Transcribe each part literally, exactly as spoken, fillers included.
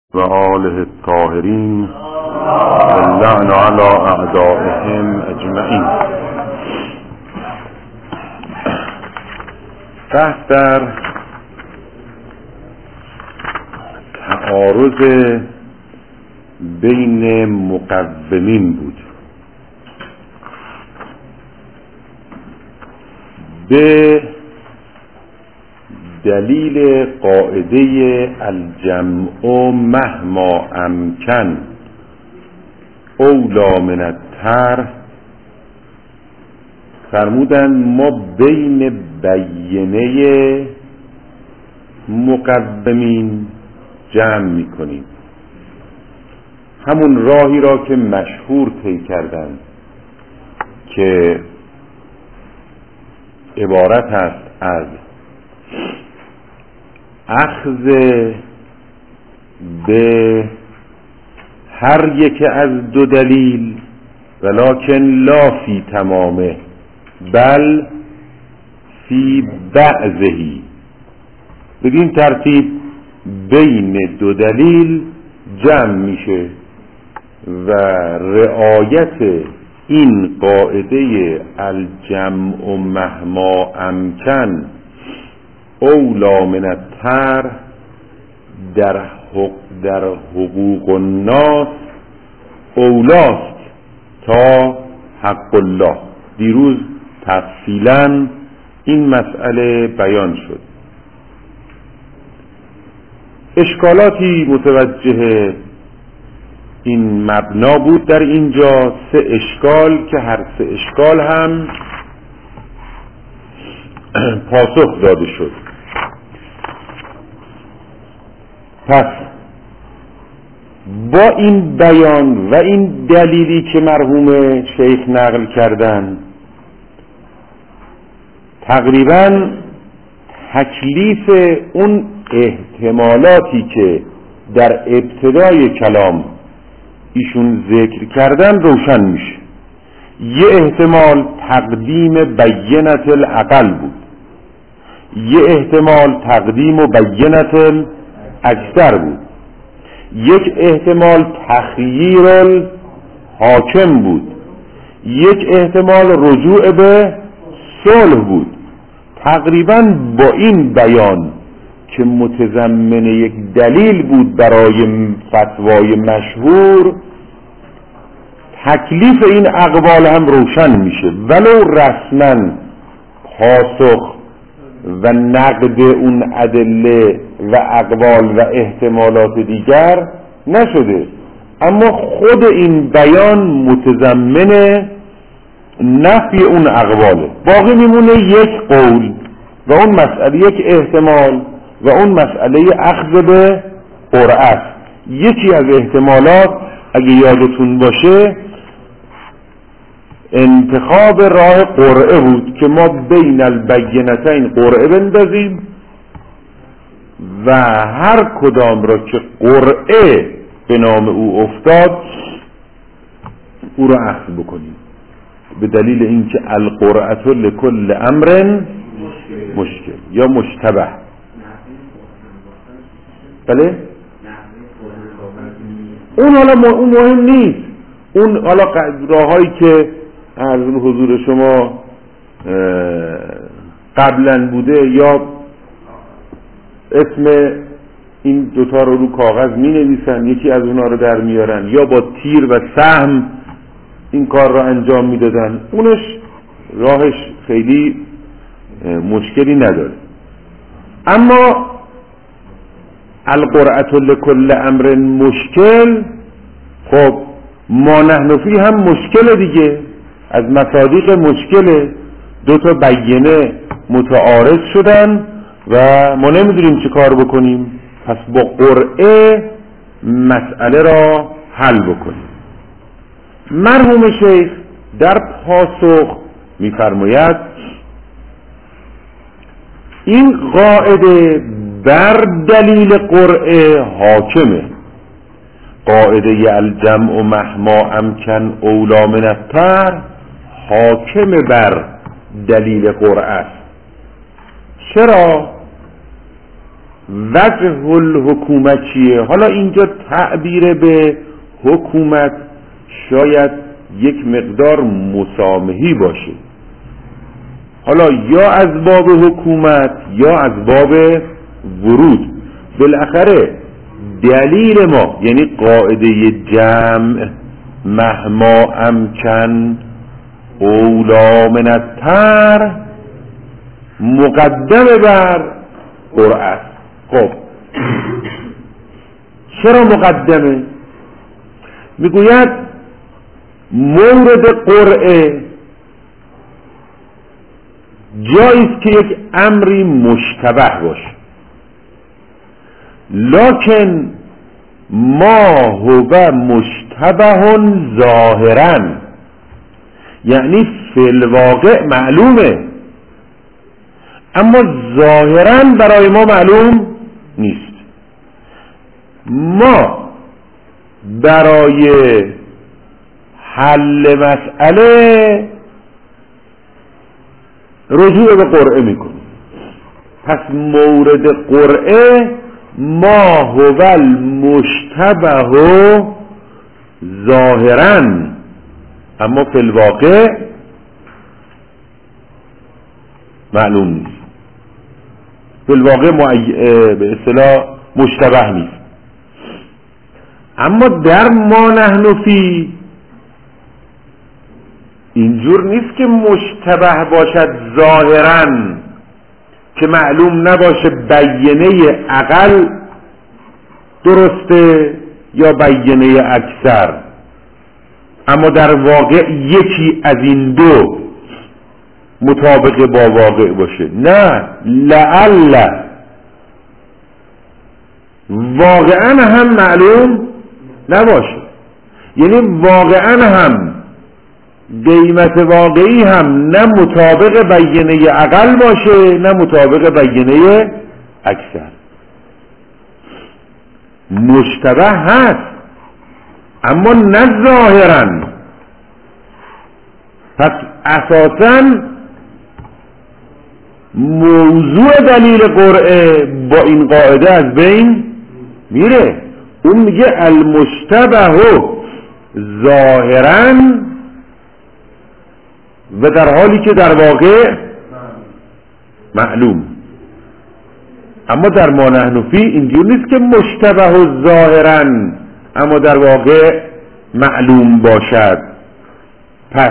و آله الطاهرین اللعن علی اعدائهم اجمعین. بحث در تعارض بین مقومین بود. به دلیل قاعده الجمع مهما امکن اولی من الطرح فرمودن ما بین بیینه مقومین جمع میکنیم، همون راهی را که مشهور طی کردند که عبارت است از اخذ به هر یک از دو دلیل ولکن لا فی تمامه بل فی بعضهی. بدین ترتیب بین دو دلیل جمع میشه و رعایت این قاعده الجمع مهما امکن اولی من الطرح در حق در حقوق الناس اولاست تا حق الله. دیروز تفصیلا این مسئله بیان شد. اشکالاتی متوجه این مبنا بود در اینجا، سه اشکال که هر سه اشکال هم پاسخ داده شد. پس با این بیان و این دلیلی که مرحوم شیخ نقل کردن تقریبا تکلیف اون احتمالاتی که در ابتدای کلام ایشون ذکر کردن روشن میشه. یه احتمال تقدیم بینت العقل بود، یه احتمال تقدیم و بینت الاکثر بود، یک احتمال تخییر الحاکم بود، یک احتمال رجوع به صلح بود. تقریبا با این بیان که متضمن یک دلیل بود برای فتوای مشهور، تکلیف این اقوال هم روشن میشه، ولو رسما پاسخ و نقد اون ادله و اقوال و احتمالات دیگر نشده، اما خود این بیان متضمن نفی اون اقواله. باقی میمونه یک قول و اون مسئله، یک احتمال و اون مسئله اخذ به قرعه. یکی از احتمالات اگه یادتون باشه انتخاب راه قرعه بود که ما بین البینتین قرعه بندازیم و هر کدام را که قرعه به نام او افتاد او را اخذ بکنیم، به دلیل اینکه القرعه لکل امر مشکل یا مشتبه. بله اون حالا اون مهم نیست، اون حالا راهایی که از حضور شما قبلا بوده یا اسم این دوتا رو رو کاغذ می نویسن، یکی از اونا رو در میارن، یا با تیر و سهم این کار رو انجام می دادن، اونش راهش خیلی مشکلی نداره. اما القرعه لکل امر مشکل، خب ما نحن فی هم مشکل دیگه، از مصادیق مشکله، دو تا بینه متعارض شدن و ما نمیدونیم چه کار بکنیم، پس با قرعه مسئله را حل بکنیم. مرحوم شیخ در پاسخ میفرماید این قاعده بر دلیل قرعه حاکمه. قاعده الجمع مهما امکن اولی من الطرح حاکم بر دلیل قرعه است. چرا؟ وجه الحکومت چیه؟ حالا اینجا تعبیر به حکومت شاید یک مقدار مسامحی باشه، حالا یا از باب حکومت یا از باب ورود. بالاخره دلیل ما یعنی قاعده جمع مهما امکن اولا من التر مقدم بر قرعه است. خب چرا مقدمه؟ میگوید مورد قرعه جاییست که یک امری مشتبه باشه، لکن ما هو مشتبه ظاهرا، یعنی فی الواقع معلومه اما ظاهرا برای ما معلوم نیست. ما برای حل مسئله رجوع به قرعه میکنیم. پس مورد قرعه ما هو المشتبه ظاهرا اما فی الواقع معلوم نیست، فی الواقع معی... به اصطلاح مشتبه نیست. اما در ما نحن فی اینجور نیست که مشتبه باشد ظاهرا که معلوم نباشه بیانه اقل درسته یا بیانه اکثر، اما در واقع یکی از این دو مطابق با واقع باشه. نه، لعل واقعا هم معلوم نباشه، یعنی واقعا هم قیمت واقعی هم نه مطابق بیانه اقل باشه نه مطابق بیانه اکثر. مشتبه هست اما نه ظاهرا. پس اساساً موضوع دلیل قرعه با این قاعده از بین میره. اون میگه المشتبه ظاهراً و در حالی که در واقع معلوم. اما در ما نحن فی اینجور نیست که مشتبه ظاهراً اما در واقع معلوم باشد. پس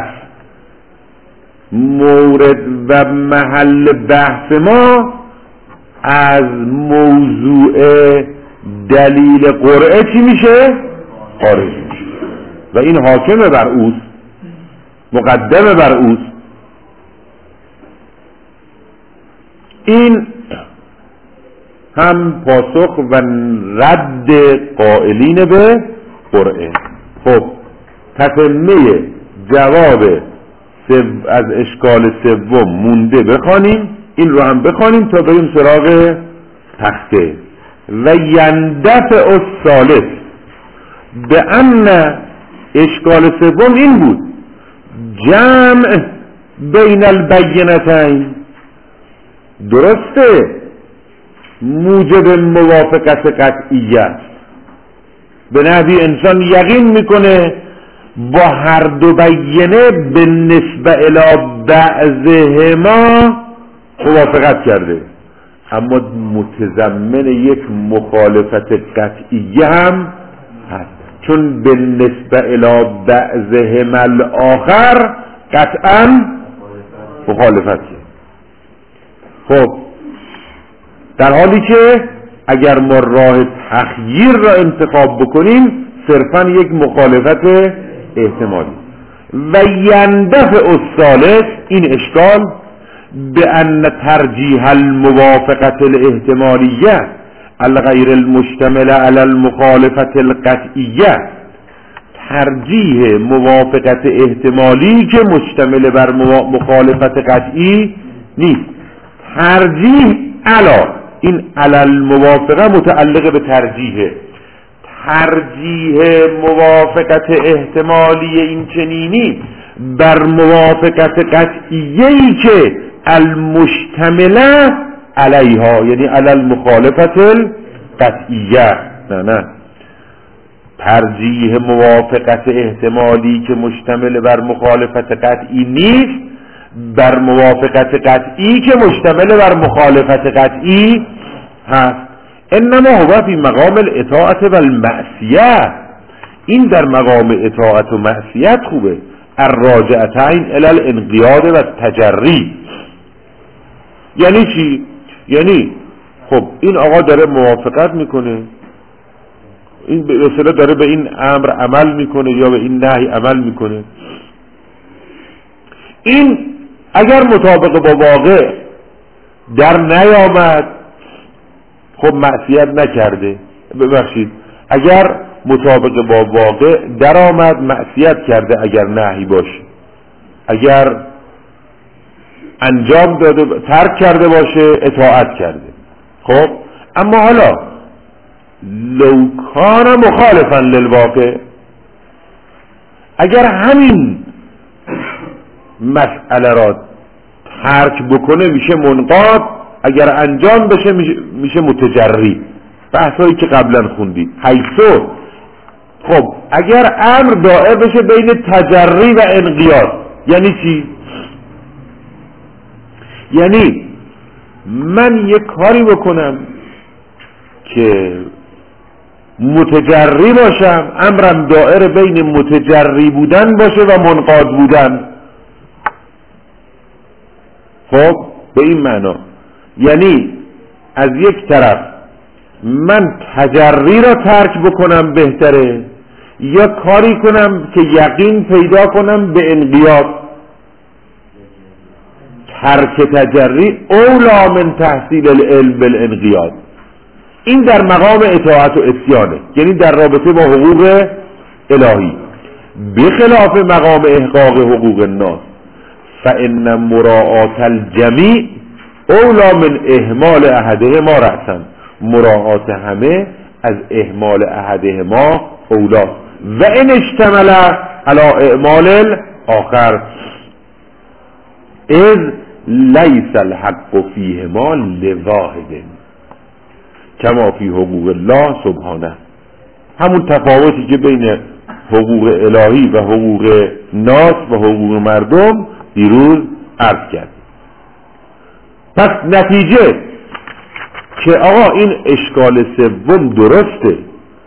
مورد و محل بحث ما از موضوع دلیل قرعه چی میشه؟ خارج میشه و این حاکم بر اوست، مقدم بر اوست. این هم پاسخ و رد قائلین به قرعه. خب تتمه جواب از اشکال سوم مونده بخوانیم، این رو هم بخوانیم تا بریم سراغ تخته. و یندفع الثالث به ان اشکال سوم این بود جمع بین البینتین. درسته موجب موافقت قطعیت، به نحوی انسان یقین میکنه با هر دو بیانه به نسبت الی بعضهما موافقت کرده، اما متضمن یک مخالفت قطعیه هم هست، چون به نسبت الی بعضهما الاخر قطعا مخالفت کرد. خب در حالی که اگر ما راه تخییر را انتخاب بکنیم صرفا یک مخالفت احتمالی. و یندفع الثالث این اشکال به ان ترجیح الموافقت الاحتمالیه الغیر المشتمل علی المخالفت القطعیه، ترجیح موافقت احتمالی که مشتمل بر مخالفت قطعی نیست. ترجیح علا، این علی الموافقه متعلق به ترجیحه، ترجیح موافقت احتمالی این چنینی بر موافقت قطعیه‌ای که المشتمله علیها یعنی علی المخالفت القطعیه، نه نه، ترجیح موافقت احتمالی که مشتمل بر مخالفت قطعی نیست بر موافقت قطعی که مشتمل بر مخالفت قطعی هست. انما هو فی مقام الاطاعت و المعصیه، این در مقام اطاعت و معصیت خوبه. الراجعتین الی الانقیاد و التجری، یعنی چی؟ یعنی خب این آقا داره موافقت میکنه، این به اصطلاح داره به این امر عمل میکنه یا به این نهی عمل میکنه، این اگر مطابق با واقع در نیامد خب معصیت نکرده، ببخشید اگر مطابق با واقع در آمد معصیت کرده اگر نهی باشه، اگر انجام داده ترک کرده باشه اطاعت کرده. خب اما حالا لو کان مخالفا للواقع، اگر همین مسئله را ترک بکنه میشه منقاد، اگر انجام بشه میشه متجری، بحثایی که قبلا خوندید. حیثو خب اگر امر دائر بشه بین تجری و انقیاد، یعنی چی؟ یعنی من یک کاری بکنم که متجری باشم، امرم دائر بین متجری بودن باشه و منقاد بودن. خب به این معنا یعنی از یک طرف من تجری را ترک بکنم بهتره یا کاری کنم که یقین پیدا کنم به انقیاد. ترک تجری اولا من تحصیل العلم بالانقیاد، این در مقام اطاعت و عصیانه، یعنی در رابطه با حقوق الهی، بخلاف مقام احقاق حقوق الناس. فان مراعات الجمیع اولا من اهمال احدهما رأسا، مراعات همه از اهمال احدهما اولاست. و ان اشتمل علی اعمال الاخر اذ لیس الحق فیهما لواحد کما فی حقوق الله سبحانه. همون تفاوتی که بین حقوق الهی و حقوق ناس و حقوق مردم دیروز عرض کرد. پس نتیجه که آقا این اشکال سوم درسته،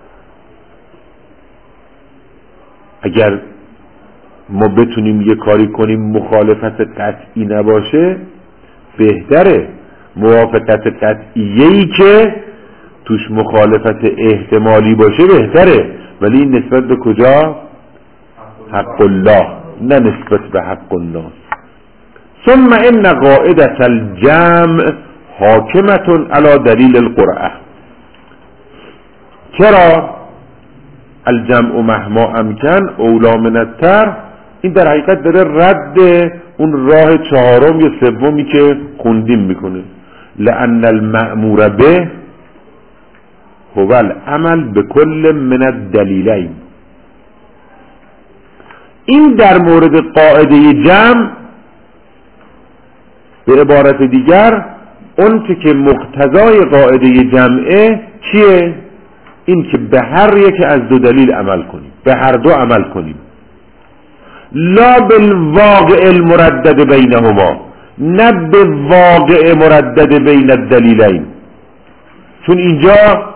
اگر ما بتونیم یه کاری کنیم مخالفت قطعی نباشه بهتره، موافقت قطعیه‌ای که توش مخالفت احتمالی باشه بهتره، ولی این نسبت به کجا؟ حق الله، نه نسبت به حق الناس. ثم ان قاعدة الجمع حاکمة علی دلیل القرآن. چرا؟ الجمع مهما امکن اولا من التر، این در حقیقت داره رد اون راه چهارم یا سومی که خوندیم میکنه. لأن المأمور به هو العمل بكل من الدلیلین. این در مورد قاعده جمع، به عبارت دیگر اون که مقتضای قاعده جمعه چیه؟ این که به هر یک از دو دلیل عمل کنیم، به هر دو عمل کنیم، لا بالواقع المردد بینهما، نه به واقع مردد بین الدلیلین. چون اینجا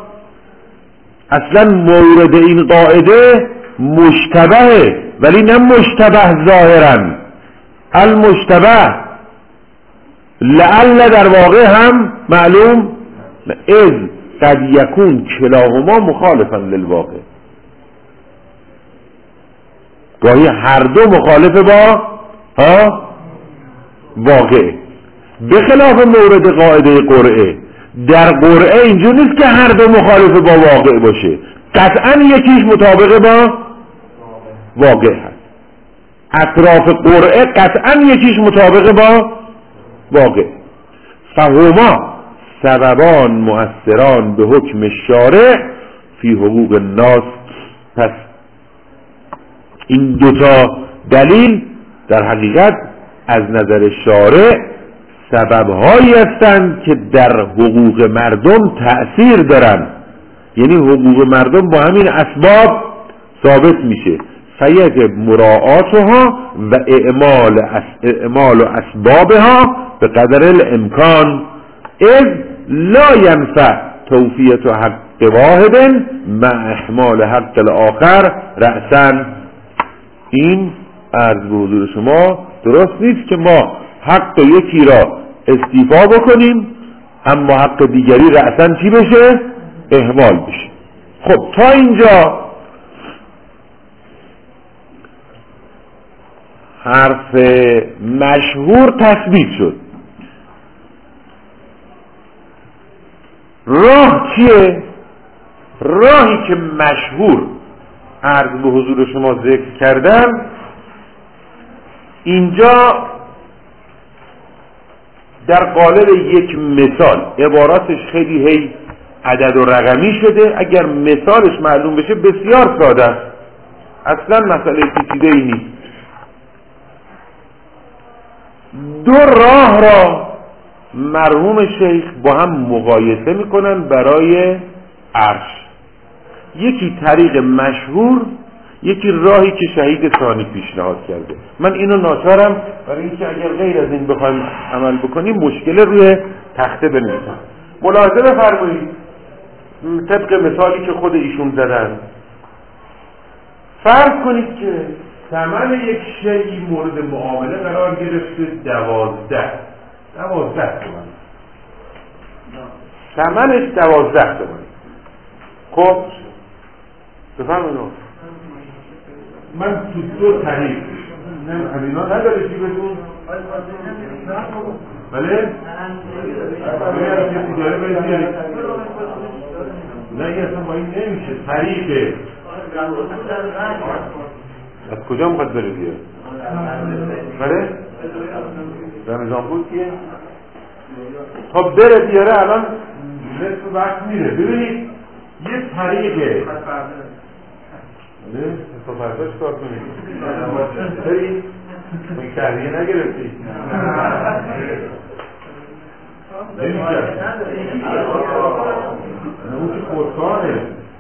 اصلا مورد این قاعده مشتبهه، ولی نه مشتبه ظاهرا، المشتبه لعل در واقع هم معلوم، اذ قد یکون کلاهما مخالفا للواقع، گاهی هر دو مخالف با ها واقع، بخلاف مورد قاعده قرعه. در قرعه اینجور نیست که هر دو مخالف با واقع باشه، قطعا یکیش مطابق با واقع هست. اطراف قرعه قطعا یکیش مطابق با واقع. فهما سببان مؤثران به حکم شارع فی حقوق الناس. پس این دوتا دلیل در حقیقت از نظر شارع سببهایی هستند که در حقوق مردم تأثیر دارن، یعنی حقوق مردم با همین اسباب ثابت میشه. فیجب مراعاتها و اعمال اعمال و اسبابها به قدر الامکان اذ لا ینفع توفیت حق واحد مع احمال حق الاخر رأسا. این عرض به حضور شما درست نیست که ما حق یکی را استیفا بکنیم اما حق دیگری رأسا چی بشه؟ اهمال بشه. خب تا اینجا حرف مشهور تثبیت شد. راه چیه؟ راهی که مشهور عرض به حضور شما ذکر کردم اینجا در قالب یک مثال، عباراتش خیلی هی عدد و رقمی شده، اگر مثالش معلوم بشه بسیار ساده است، اصلا مسئله پیچیده ای نیست. دو راه را مرحوم شیخ با هم مقایسه میکنن برای عرش، یکی طریق مشهور، یکی راهی که شهید ثانی پیشنهاد کرده. من اینو ناچارم برای اینکه اگر غیر از این بخوایم عمل بکنیم مشکل روی تخته بنویسم. ملاحظه بفرمایید طبق مثالی که خود ایشون زدن، فرض کنید که ثمن یک شیء مورد معامله قرار گرفته دوازده دوازده تومن، ثمنش دوازده تومن. خب بفرمایید من تو دو طریق نه همینا نداره چی بهتون؟ بله؟ نه این اصلا با این نمیشه. طریقه از کجا مخواد بره بیاد؟ بله؟ در نظام بود که خب بره بیاره الان نصف وقت میره. ببینید یه طریقه نه؟ تو فرداش کار کنید بری؟ من کهریه نگرفتی؟ نمیشه اون که خودکاره.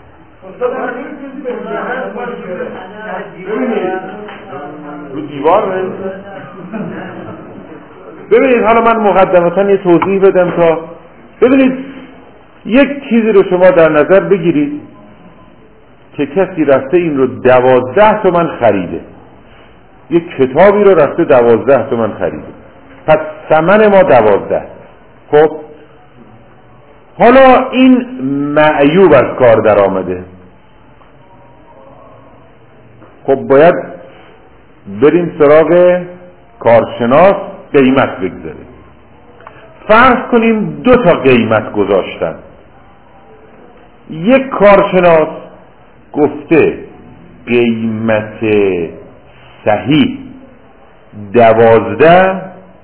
ببینید رو دیوار نه؟ ببینید حالا من مقدمتا یه توضیح بدم تا ببینید یک چیزی رو شما در نظر بگیرید که کسی رفته این رو دوازده تومن خریده، یک کتابی رو رفته دوازده تومن خریده، پس ثمن ما دوازده. خب حالا این معیوب از کار در آمده، خب باید بریم سراغ کارشناس قیمت بگذاریم. فرض کنیم دو تا قیمت گذاشتن، یک کارشناس گفته قیمت صحیح دوازده،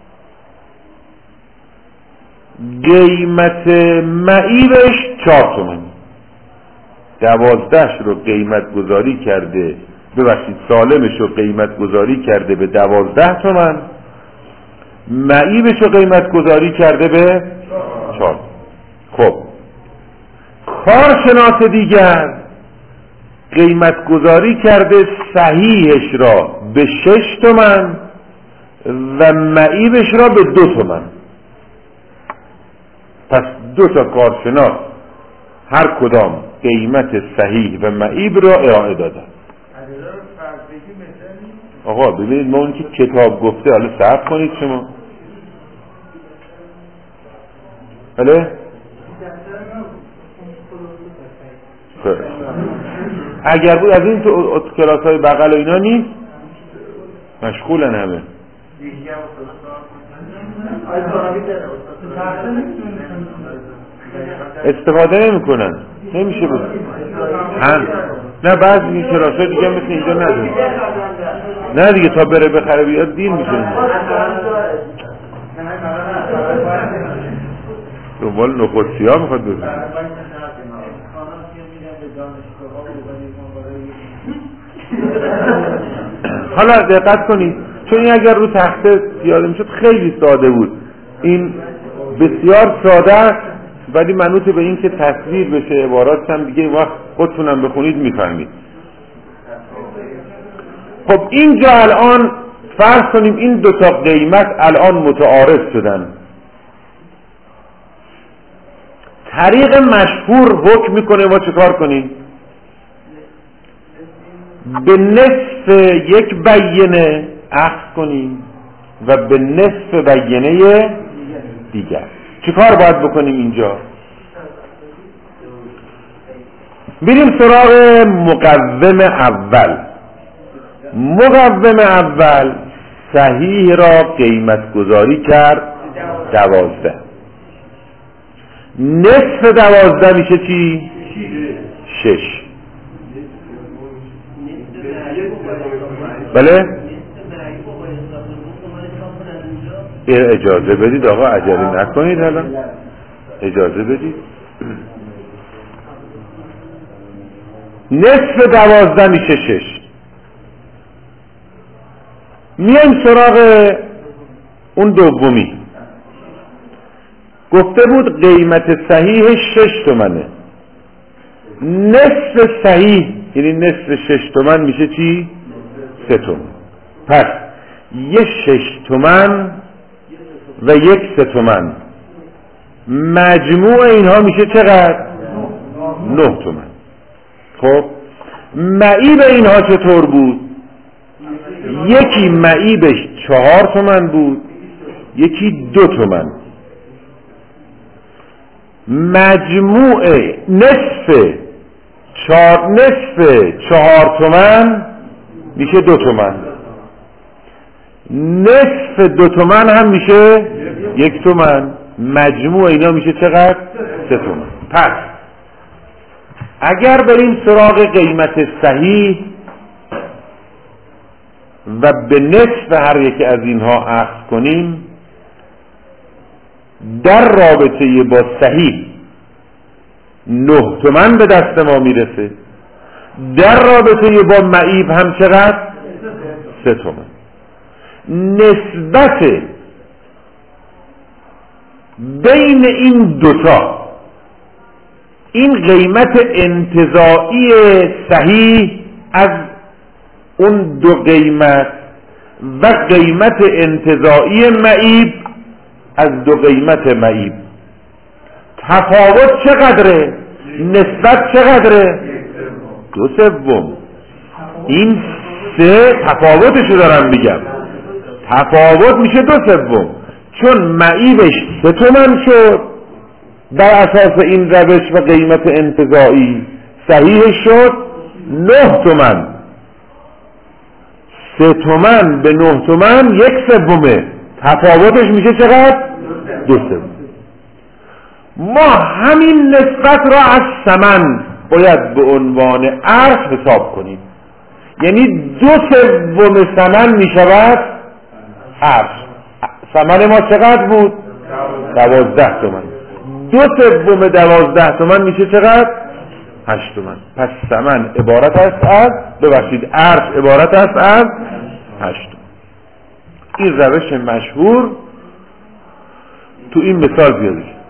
قیمت معیبش چهار تومن. دوازدهش رو قیمت گذاری کرده، ببخشید سالمش رو قیمت گذاری کرده به دوازده تومن، معیبش رو قیمت گذاری کرده به چهار. خب کارشناس دیگر قیمت گذاری کرده صحیحش را به شش تومن و معیبش را به دو تومن. پس دو تا کارشناس هر کدام قیمت صحیح و معیب را ارائه دادن. آقا ببینید ما اون که کتاب گفته، حالا صبر کنید شما. بله؟ اگر بود از این تو کلاس های بغل و اینا نیست، مشغولن همه. استفاده نمی کنن، نمیشه بود هم. نه بعضی کلاس های دیگه مثل اینجا نداره. نه دیگه تا بره بخره بیاد دیر میشه. دنبال نخودسی ها میخواد بزنید. حالا دقت کنید، چون این اگر رو تخته پیاده میشد خیلی ساده بود، این بسیار ساده است ولی منوط به این که تصویر بشه عبارات هم دیگه وقت خودتونم بخونید میفهمید. خب اینجا الان فرض کنیم این دوتا قیمت الان متعارض شدن، طریق مشهور حکم میکنه ما چه کار کنیم؟ به نصف یک بیانه اخذ کنیم و به نصف بیانه دیگر. چه کار باید بکنیم اینجا؟ بریم سراغ مقوم اول. مقوم اول صحیح را قیمت گذاری کرد دوازده. نصف دوازده میشه چی؟ شش. بله؟ اجازه بدید آقا، عجله نکنید، الان اجازه بدید. نصف دوازده میشه شش. میایم سراغ اون دومی. گفته بود قیمت صحیح شش تومنه. نصف صحیح یعنی نصف شش تومن میشه چی؟ سه تومن. پس یه شش تومن و یک سه تومن مجموع اینها میشه چقدر؟ نه تومن. خب معیب اینها چطور بود؟ یکی معیبش چهار تومن بود، یکی دو تومن. مجموع نصف چهار نصف چهار تومن میشه دو تومن، نصف دو تومن هم میشه یک تومن، مجموع اینا میشه چقدر؟ سه تومن. پس اگر بریم سراغ قیمت صحیح و به نصف هر یک از اینها اخذ کنیم، در رابطه با صحیح نه تومن به دست ما میرسه، در رابطه با معیب هم چقدر؟ سه تومن. نسبت بین این دوتا، این قیمت انتزاعی صحیح از اون دو قیمت و قیمت انتزاعی معیب از دو قیمت معیب، تفاوت چقدره؟ نسبت چقدره؟ دو سوم. این سه تفاوتشو دارم میگم، تفاوت میشه دو سوم، چون معیبش سه تومن شد بر اساس این روش و قیمت انتزاعی، صحیحش شد نه تومن. سه تومن به نه تومن یک سومه، تفاوتش میشه چقدر؟ دو سوم. ما همین نسبت را از ثمن باید به عنوان ارز حساب کنیم، یعنی دو سوم ثمن میشود ارز. ثمن ما چقدر بود؟ دوازده تومن. دو سوم دوازده تومن میشه چقدر؟ هشت تومن. پس ثمن عبارت است از، ببخشید ارز عبارت است از هشت تومن. این روش مشهور تو این مثال بیارید.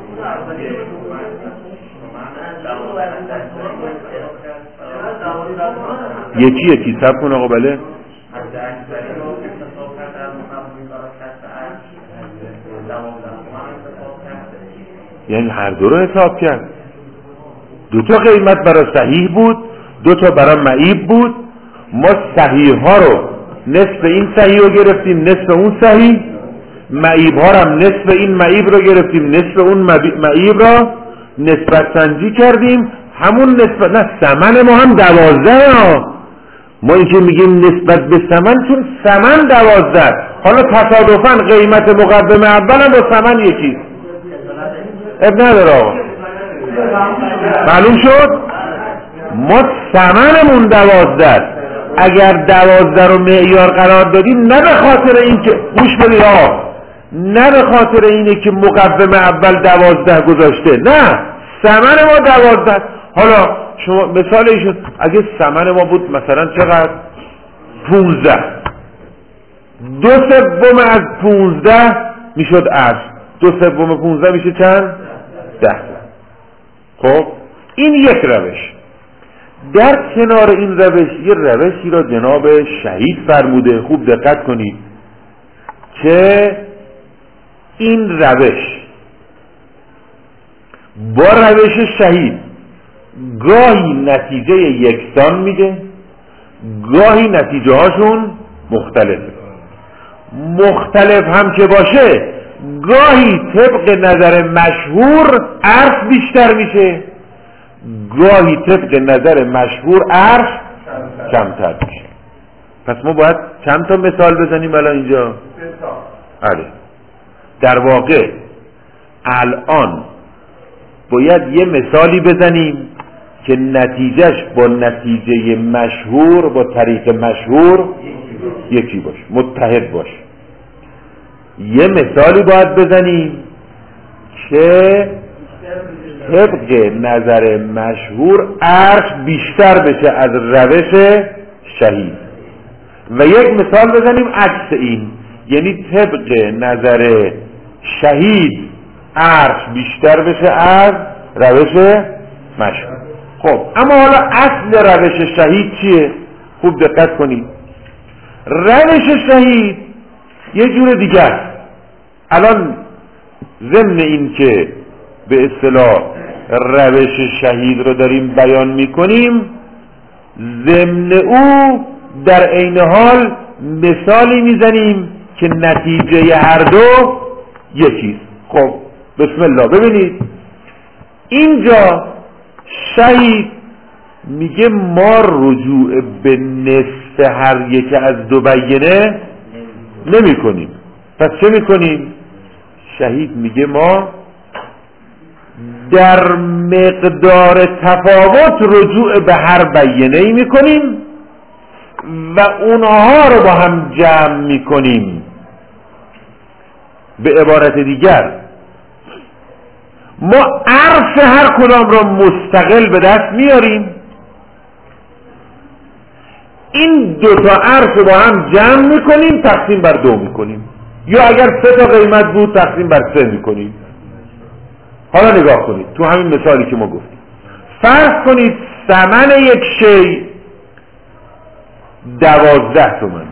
یکی یکی سب کن آقا. بله یعنی هر دو رو حساب کرد. دو تا قیمت برای صحیح بود، دو تا برای معیب بود. ما صحیح ها رو نصف این صحیح رو گرفتیم نصف اون صحیح، معیب ها هم نصف این معیب رو گرفتیم نصف اون معیب را نسبت سنجی کردیم. همون نسبت، نه ثمن ما هم دوازده ها. ما این که میگیم نسبت به ثمن چون ثمن دوازده، حالا تصادفاً قیمت مقدم اول هم با ثمن یکی اب نداره آقا. معلوم شد؟ ما ثمنمون دوازده، اگر دوازده رو معیار قرار دادیم نه به خاطر این که گوش بدید آقا، نه به خاطر اینه که مقدم اول دوازده گذاشته، نه ثمن ما دوازده. حالا شما مثال ایشون اگه ثمن ما بود مثلا چقدر؟ پونزده، دو سوم از پونزده میشد عشر، دو سوم پونزده میشه چند؟ ده. خب این یک روش. در کنار این روش یه روشی را جناب شهید فرموده، خوب دقت کنید که این روش با روش شهید گاهی نتیجه یکسان میده، گاهی نتیجه هاشون مختلفه. مختلف هم که باشه گاهی طبق نظر مشهور عرض بیشتر میشه، گاهی طبق نظر مشهور عرض کمتر میشه. پس ما باید چند تا مثال بزنیم الان اینجا؟ آره. در واقع الان باید یه مثالی بزنیم که نتیجهش با نتیجه مشهور، با طریق مشهور یکی باشه، متحد باشه. یه مثالی باید بزنیم که طبق نظر مشهور عرش بیشتر بشه از روش شهید، و یک مثال بزنیم عکس این، یعنی طبق نظر شهید عرش بیشتر بشه از روش مشهور. خب اما حالا اصل روش شهید چیه؟ خوب دقت کنید. روش شهید یه جور دیگه است. الان ضمن این که به اصطلاح روش شهید رو داریم بیان میکنیم، ضمن او در عین حال مثالی میزنیم که نتیجه هر دو یکیست. خب بسم الله. ببینید اینجا شهید میگه ما رجوع به نصف هر یک از دو بیانه نمی کنیم. پس چه میکنیم؟ شهید میگه ما در مقدار تفاوت رجوع به هر بیانه ای میکنیم و اونها رو با هم جمع میکنیم. به عبارت دیگر ما عرض هر کدام را مستقل به دست میاریم، این دو تا عرض با هم جمع میکنیم، تقسیم بر دو میکنیم، یا اگر سه تا قیمت بود تقسیم بر سه میکنیم. حالا نگاه کنید تو همین مثالی که ما گفتیم، فرض کنید ثمن یک شی دوازده تومن.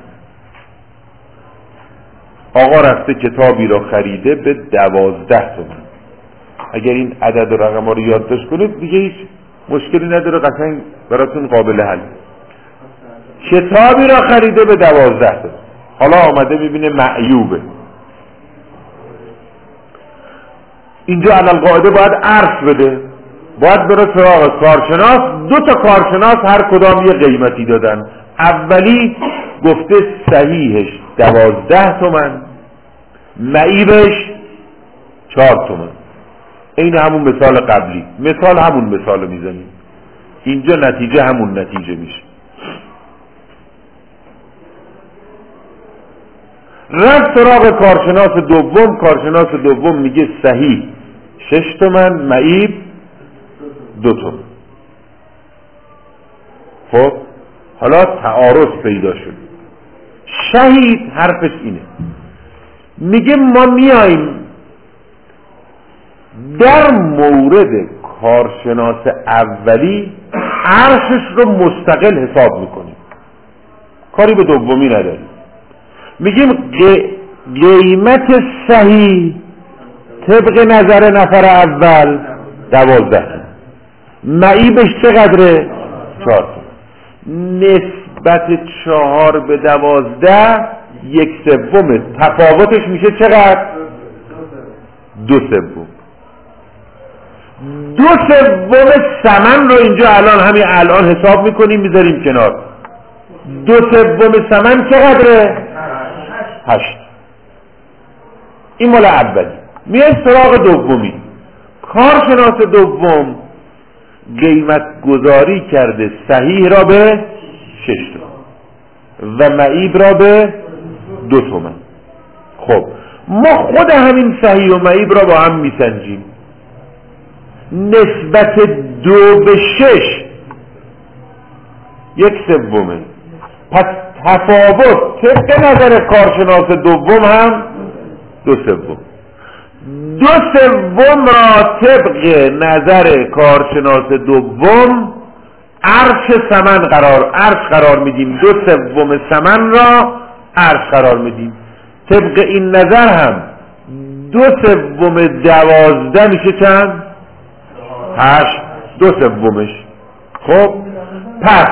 آقا رفته کتابی را خریده به دوازده تومن. اگر این عدد و رقم ها رو یادداشت کنید دیگه هیچ مشکلی نداره، قشنگ براتون قابل حل. کتابی را خریده به دوازده تومن، حالا آمده میبینه معیوبه. اینجا علل قاعده باید عرض بده، باید بره سراغ کارشناس. دو تا کارشناس هر کدام یه قیمتی دادن. اولی گفته صحیحش دوازده تومن، معیبش چهار تومن. این همون مثال قبلی، مثال همون مثال میزنیم. اینجا نتیجه همون نتیجه میشه. رفت سراغ کارشناس دوم، کارشناس دوم میگه صحیح شش تومن، معیب دو تومن. خب حالا تعارض پیدا شد. شهید حرفش اینه، میگه ما میاییم در مورد کارشناس اولی عرشش رو مستقل حساب میکنیم، کاری به دومی نداریم. میگیم قیمت صحیح طبق نظر نفر اول دوازده، معیبش چقدره؟ چهار. نسبت چهار به دوازده یک سوم، تفاوتش میشه چقدر؟ دو سوم. دو سوم ثمن رو اینجا الان همین الان حساب میکنیم، میذاریم کنار. دو سوم ثمن چقدره؟ هشت. این مال اولی. میای سراغ دومی. کارشناس دوم قیمت گذاری کرده صحیح را به شش تومن و معیب را به دو تومن. خب ما خود همین صحیح و معیب را با هم میسنجیم. نسبت دو به شش یک سومه. پس تفاوت طبق نظر کارشناس دوم هم دو سوم. دو سوم را طبق نظر کارشناس دوم عرش ثمن قرار عرش قرار میدیم. دو سوم ثمن را عرش قرار میدیم. طبق این نظر هم دو سوم دوازده میشه چند؟ هشت. دو سومش. خب پس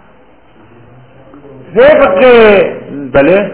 طبق بله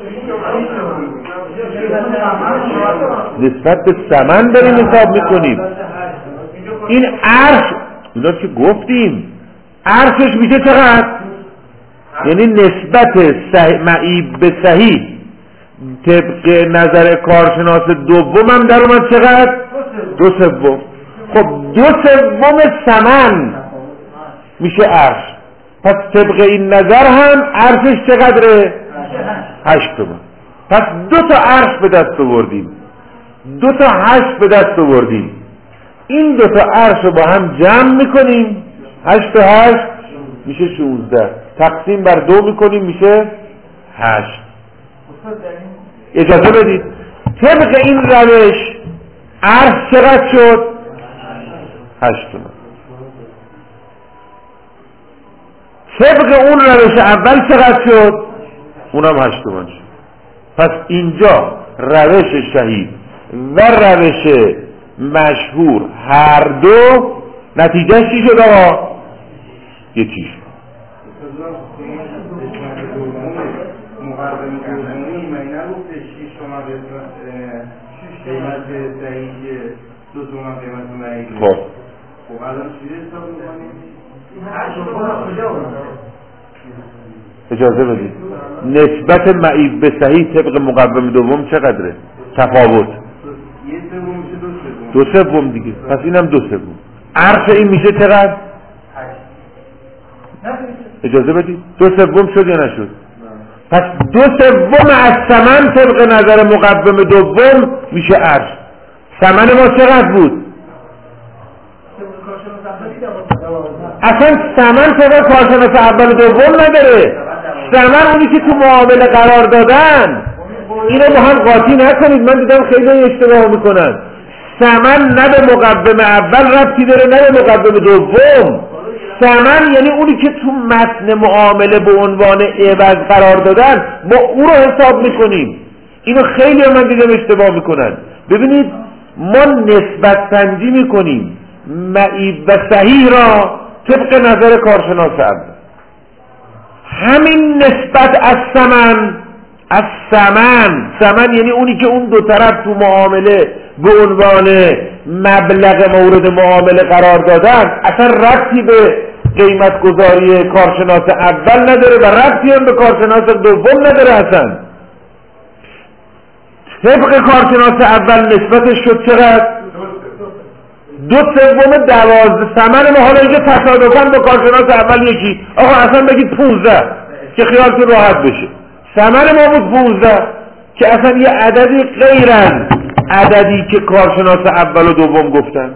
نسبت به ثمن داریم حساب میکنیم. این عرش اینا که گفتیم عرشش میشه چقدر؟ یعنی نسبت صحیح معیب به صحیح طبق نظر کارشناس دوم هم در اومد چقدر؟ دو سوم. خب دو سوم ثمن میشه عرش. پس طبق این نظر هم عرشش چقدره؟ هشت تومن. پس دو تا عرش به دست آوردیم، دو تا هشت به دست آوردیم. این دو تا عرش رو با هم جمع میکنیم، هشت تا هشت میشه شونزده، تقسیم بر دو میکنیم میشه هشت. اجازه بدید طبق این روش عرش چقدر شد؟ هشت تومن. طبق اون روش اول چقدر شد؟ اونم هشت تومن شد. پس اینجا روش شهید و روش مشهور هر دو نتیجه چی شد آقا؟ یکی شد. خب اجازه بدید نسبت معیب به صحیح طبق مقوم دوم چقدره؟ تفاوت دو سوم دیگه. پس اینم دو سوم. عرش این میشه چقدر؟ اجازه بدید دو سوم شد یا نشد؟ پس دو سوم از ثمن طبق نظر مقوم دوم میشه عرش. ثمن ما چقدر بود؟ اصلا ثمن طبق کارشناس اول دوم نداره. ثمن اونی که تو معامله قرار دادن. اینو با هم قاطی نکنید، من دیدم خیلی اشتباه میکنن. ثمن نه به مقوم اول ربطی داره نه به مقوم دوم. ثمن یعنی اونی که تو متن معامله به عنوان عوض قرار دادن، با او رو حساب میکنیم. اینو خیلی من دیدم اشتباه میکنن. ببینید ما نسبت سنجی میکنیم معیب و صحیح را طبق نظر کارشناس اول. همین نسبت از ثمن از ثمن ثمن یعنی اونی که اون دو طرف تو معامله به عنوان مبلغ مورد معامله قرار دادن اصلا ربطی به قیمت گذاری کارشناس اول نداره و ربطی هم به کارشناس دوم نداره. اصلا طبق کارشناس اول نسبتش شد چقدر؟ دو سوم دوازده. ثمن ما حالا اینجا تصادفاً با کارشناس اول یکی. آقا اصلا بگید پونزده که خیالتون راحت بشه. ثمن ما بود پونزده که اصلا یه عددی غیر از عددی که کارشناس اول و دوم گفتن.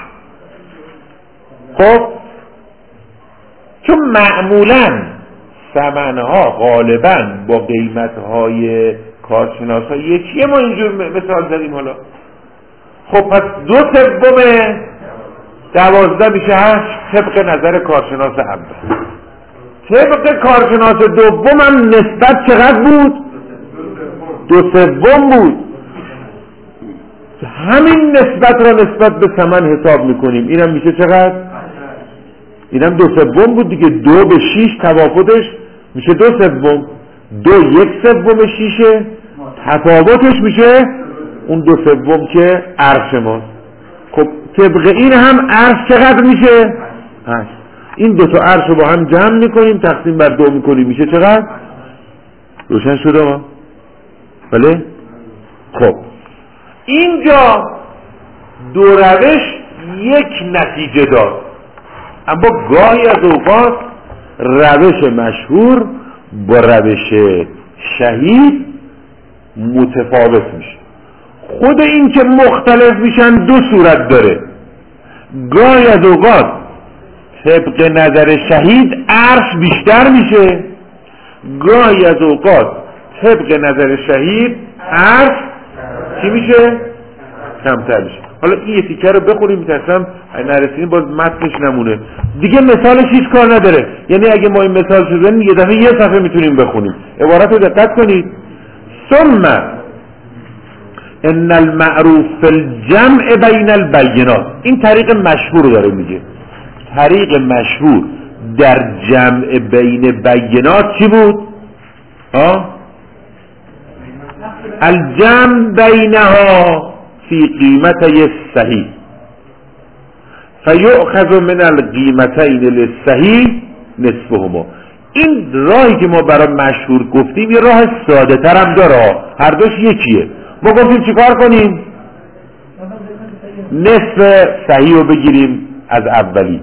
خب چون معمولاً ثمنها غالباً با قیمتهای کارشناس ها یکیه، ما اینجور مثال زدیم. حالا خب پس دو سوم دوازده میشه هشت طبق نظر کارشناس اول. طبق کارشناس دوم هم نسبت چقدر بود؟ دو سوم بود. همین نسبت را نسبت به ثمن حساب میکنیم. اینم میشه چقدر؟ اینم دو سوم بود دیگه. دو به شیش تفاوتش میشه دو سوم. دو یک سوم شیشه تفاوتش میشه اون دو سوم که عرش ماست. خب طبق این هم عرش چقدر میشه؟ هشت. این دو تا عرش رو با هم جمع میکنیم تقسیم بر دو میکنیم میشه چقدر؟ روشن شده ما؟ بله؟ خب اینجا دو روش یک نتیجه داد، اما گاهی از اوقات روش مشهور با روش شهید متفاوت میشه. خود این که مختلف میشن دو صورت داره. گاهی از اوقات طبق نظر شهید عرش بیشتر میشه، گاهی از اوقات طبق نظر شهید عرش چی میشه؟ کمتر میشه. حالا این یه تیکه رو بخونیم میترسم نرسیدیم باز متنش نمونه دیگه. مثالش هیچ کار نداره، یعنی اگه ما این مثال شدن یه دفعه یه صفحه میتونیم بخونیم. عبارت رو دقت کنید. ثم ان المعروف فی الجمع بین البینات، این طریق مشهور داره میگه. طریق مشهور در جمع بین بینات چی بود؟ آه؟ الجمع بینها فی قیمتی الصحیح فیؤخذ من القیمتین للصحیح نصفهما. این راهی که ما برای مشهور گفتیم یه راه ساده تر هم داره، هر دوش یکیه. ما گفتیم چیکار کنیم؟ نصف صحیح رو بگیریم از اولی،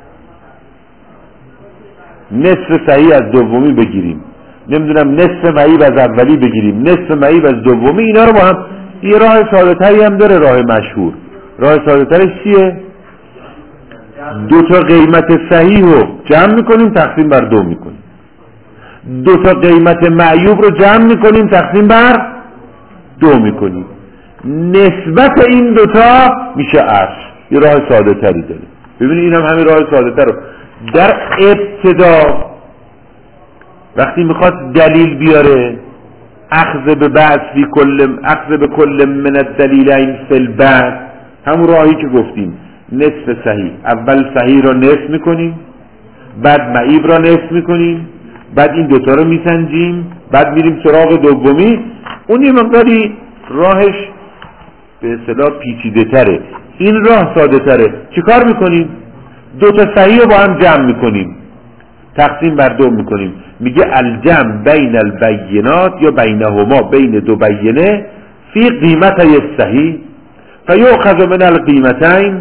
نصف صحیح از دومی بگیریم، نمیدونم نصف معیب از اولی بگیریم، نصف معیب از دومی. اینا رو با هم یه راه ساده تری هم داره، راه مشهور. راه ساده ترش چیه؟ دو تا قیمت صحیح رو جمع میکنیم تقسیم بر دو میکنیم، دو تا قیمت معیوب رو جمع میکنیم تقسیم بر دو میکنیم. نسبت این دوتا میشه عرش. یه راه ساده تری داره. ببینید این هم همین راه ساده تر رو در ابتدا وقتی میخواد دلیل بیاره، اخذ به بعض فی کل اخذ به کل من الدلیلین فی البعض، همون راهی که گفتیم نصف صحیح، اول صحیح را نصف میکنیم، بعد معیب را نصف میکنیم، بعد این دوتا رو میسنجیم، بعد میریم سراغ دومی. اون یه مقداری راهش به اصطلاح پیچیده تره، این راه ساده تره. چی کار میکنیم؟ دو تا صحیح رو با هم جمع میکنیم تقسیم بر دو میکنیم. میگه الجمع بین البینات یا بینهما، بین دو بینه، فی قیمتی الصحیح فیؤخذ من القیمتین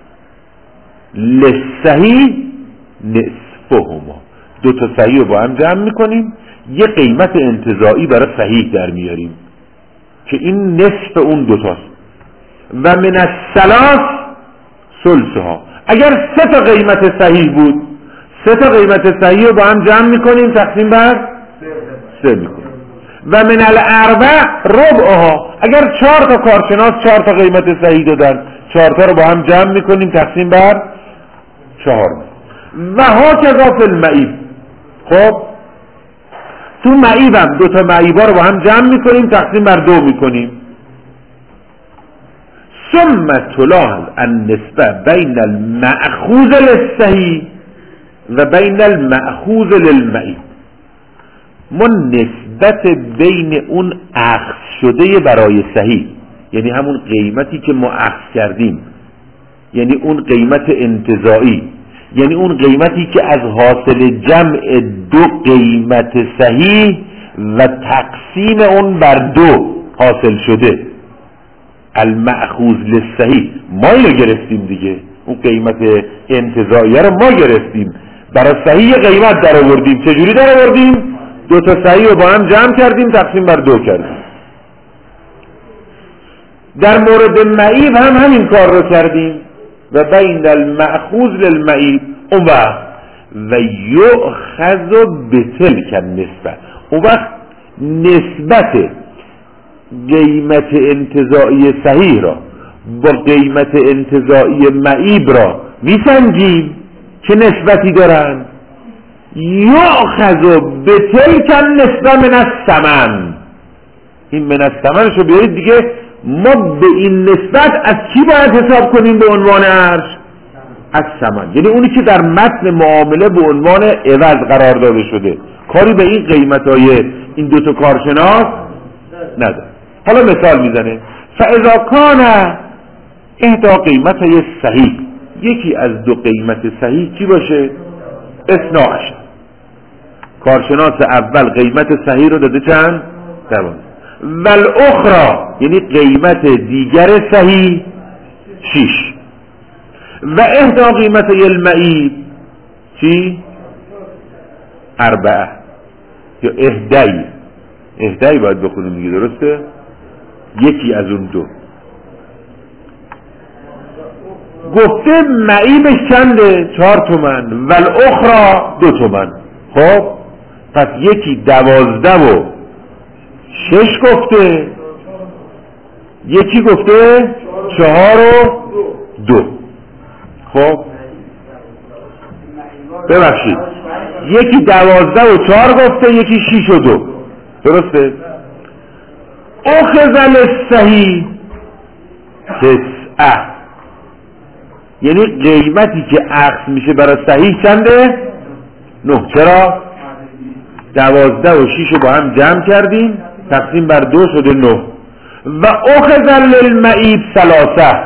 للصحیح نصفهما. دو تا صحیح رو با هم جمع میکنیم، یه قیمت انتزاعی برای صحیح در میاریم که این نصف اون دوتاست. و من الثلاث ثلثها. اگر سه تا قیمت صحیح بود، سه تا قیمت صحیح رو با هم جمع میکنیم تقسیم بر سه میکنیم. و من الاربع ربعها. اگر چهار تا کارشناس چهار تا قیمت صحیح دادن، چهار تا رو با هم جمع میکنیم تقسیم بر چهار. و هاکذا فی المعیب. خب تو معیبم دو تا معیبا رو با هم جمع میکنیم تقسیم بر دو میکنیم. ثم تلاحظ النسبه بین المأخوذ للصحیح و بین المأخوذ للمعیب. ما نسبت بین اون اخذ شده برای صحیح، یعنی همون قیمتی که ما اخذ کردیم، یعنی اون قیمت انتزاعی، یعنی اون قیمتی که از حاصل جمع دو قیمت صحیح و تقسیم اون بر دو حاصل شده، المأخوذ للصحیح، ما اینو گرفتیم دیگه. اون قیمت انتزاعیه رو ما گرفتیم، برای صحیح قیمت در آوردیم. چجوری در آوردیم؟ دو تا صحیح رو با هم جمع کردیم تقسیم بر دو کردیم. در مورد معیب هم همین کار رو کردیم. و بین المأخوذ للمعیب اون وقت و یؤخذ بتلک النسبه، اون وقت نسبت قیمت انتزاعی صحیح را با قیمت انتزاعی معیب را میسنجیم که نسبتی دارن. یؤخذ بتلک النسبه من الثمن. این من الثمنش رو بیارید دیگه. ما به این نسبت از کی باید حساب کنیم به عنوان ارج؟ از ثمن، یعنی اونی که در متن معامله به عنوان عوض قرار داده شده. کاری به این قیمتای این دوتا کارشناس نداره. حالا مثال میزنه. فاذا کان احدا قیمتای صحیح، یکی از دو قیمت صحیح چی باشه؟ اثنا عشر. کارشناس اول قیمت صحیح رو داده چند؟ دوازده. والاخرى یعنی قیمت دیگر صحیح شش. و احدا قیمت المعیب چی؟ اربعه یا اهدی. اهدی باید بخونیم دیگه، درسته؟ یکی از اون دو. گفته معیبش چنده؟ چهار تومن. والاخرى دو تومن. خب پس یکی دوازده و شش گفته، یکی گفته چهار و دو. خب ببخشید یکی دوازده و چهار گفته، یکی شیش و دو. درسته؟ اخذل صحیح تسعه، یعنی قیمتی که اخذ میشه برای صحیح چنده؟ نه. چرا؟ دوازده و شیش رو با هم جمع کردیم تقسیم بر دو شده نه. و اخذل للمعیب ثلاثه،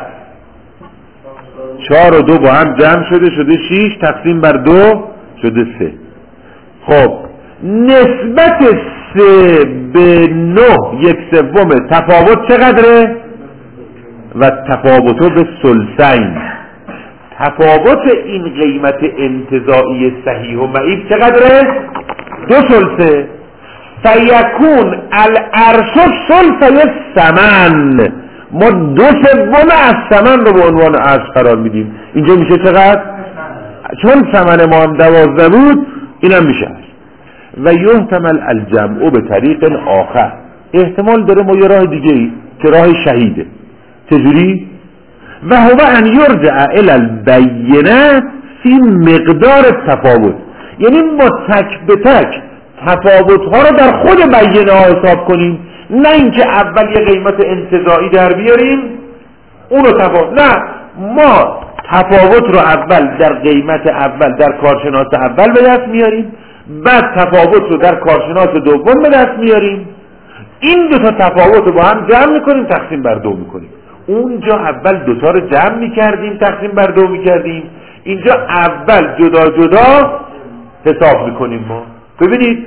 چهار و دو با هم جمع شده شده شیش تقسیم بر دو شده سه. خب نسبت سه به نه یک سوم، تفاوت چقدره؟ و تفاوتو به ثلثین، تفاوت این قیمت انتزاعی صحیح و معیب چقدره؟ دو ثلثه. فیکون العرش ثلث ثمن، ما دو سوم از ثمن رو به عنوان عرش قرار میدیم. اینجا میشه چقدر؟ چون ثمن ما هم دوازده بود اینم میشه. و یحتمل الجمع به طریق آخر، احتمال داره ما یه راه دیگه ای که راه شهیده. چجوری؟ و هو ان یرجع الی البینه فی مقدار تفاوت، یعنی ما تک به تک تفاوت ها رو در خود بینه ها حساب کنیم، نه اینکه اول یه قیمت انتزاعی در بیاریم اونو تفاوت، نه، ما تفاوت رو اول در قیمت اول در کارشناس اول به دست میاریم، بعد تفاوت رو در کارشناس دوم به دست میاریم، این دو تا تفاوت رو با هم جمع میکنیم تقسیم بر دو میکنیم. اونجا اول دوتا رو جمع میکردیم تقسیم بر دو میکردیم، اینجا اول جدا جدا حساب میکنیم. ما ببینید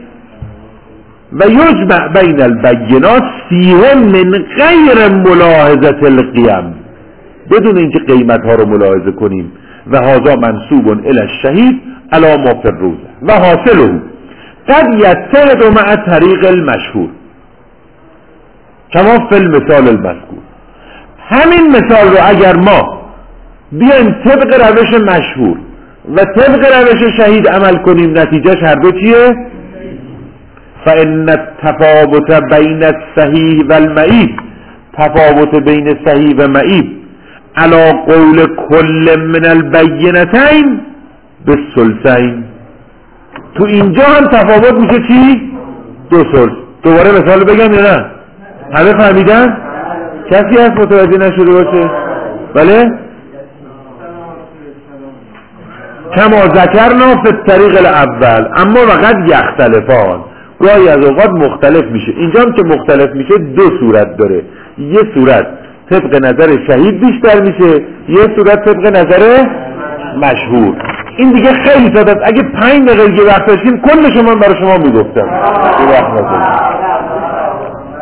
و یجمع بین البینات فیه من غیر ملاحظه القیم، بدون اینکه قیمت ها رو ملاحظه کنیم. و هذا منسوب الی الشهید علی ما فی الروزه و حاصله قد یتحد مع طریق المشهور کما فی المثال المذکور. همین مثال رو اگر ما بیایم طبق روش مشهور و طبق روش شهید عمل کنیم، نتیجهش هر دو چیه؟ فإن التفاوت بین الصحیح و المعیب، تفاوت بین صحیح و معیب علی قول کل من البینتین بالثلثین، تو اینجا هم تفاوت میشه چی؟ دو ثلث. دوباره مثال بگم یا نه؟ همه فهمیدن؟ کسی هست متوجه نشده باشه؟ بله؟ کما ذکرنا فی الطریق الاول اما وقت یختلفان، گاهی از اوقات مختلف میشه. اینجا هم که مختلف میشه دو صورت داره، یه صورت طبق نظر شهید بیشتر میشه، یه صورت طبق نظر مشهور. این دیگه خیلی ساده است، اگه پنج دقیقه وقت داشتیم کلش من برای شما میگفتم.